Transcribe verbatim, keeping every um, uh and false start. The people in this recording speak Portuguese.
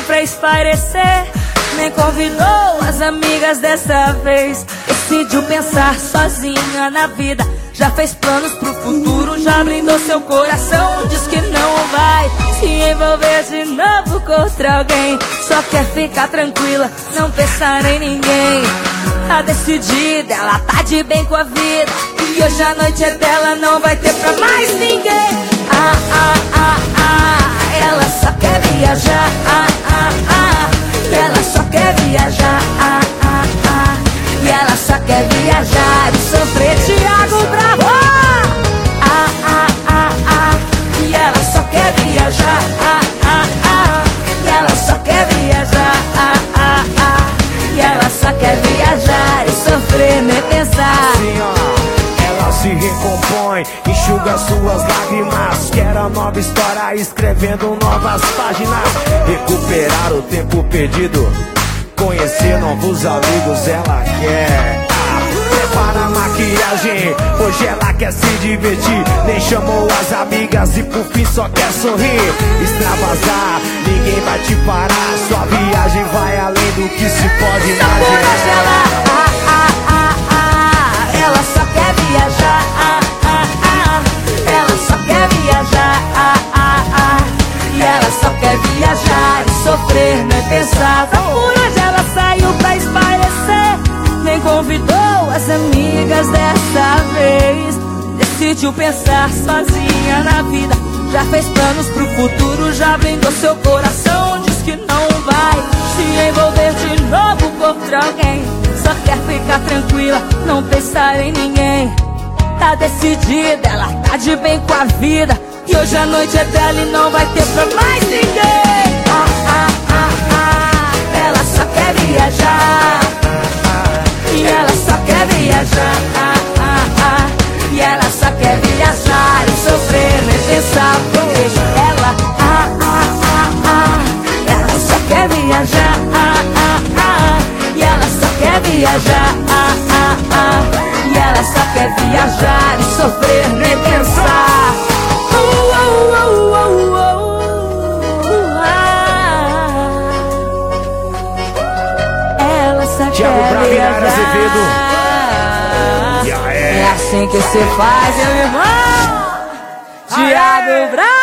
saiu pra espairecer, nem convidou as amigas dessa vez. Decidiu pensar sozinha na vida, já fez planos pro futuro, já blindou seu coração. Diz que não vai se envolver de novo contra alguém, só quer ficar tranquila, não pensar em ninguém. Tá decidida, ela tá de bem com a vida, e hoje a noite é dela, não vai ter pra mais ninguém. Ah, ah, ah, ah, ela só quer viajar. Ah, ah, ah, ela só quer viajar. Ah, ah, ah, e ela só quer viajar e sofrer. Thiago Bravo. Ah, ah, ah, ah, e ela só quer viajar. Ah, ah, ah, e ela só quer viajar. Ah, ah, ah, e ela só quer viajar e sofrer, nem pensar. Assim, ó, ela se recompõe, enxuga suas lágrimas, quer a nova história, escrevendo novas páginas. Recuperar o tempo perdido, conhecer novos amigos, ela quer. Ah, prepara a maquiagem, hoje ela quer se divertir, nem chamou as amigas e por fim só quer sorrir. Extravasar, ninguém vai te parar, sua viagem vai além do que se pode imaginar. Ah, ah, ah, ah, ela só quer viajar. Ah, ah, ah, ela só quer viajar. Ah, ah, ah, e ela só quer viajar e sofrer, nem pensar. Só por hoje ela saiu pra espairecer, nem convidou as amigas dessa vez. Decidiu pensar sozinha na vida, já fez planos pro futuro, já blindou seu coração. Diz que não vai se envolver de novo contra alguém, só quer ficar tranquila, não pensar em ninguém. Tá decidida, ela tá de bem com a vida, e hoje a noite é dela e não vai ter pra mais ninguém. Ah, ah, ah, ah, ela só quer viajar. E ela só quer viajar. Ah, ah, ah, e ela só quer viajar e sofrer, nem pensar. Porque ela, ah, ah, ah, ah, ela só quer viajar. Ah, ah, ah, e ela só quer viajar. Ah, ah, ah, e ela só quer viajar e sofrer, nem pensar. Uh, uh, uh, uh, uh, uh, ah. Ela só Thiago quer Bravo e Nayara viajar. Azevedo. E aí? É assim que se faz, meu irmão. Thiago Bravo.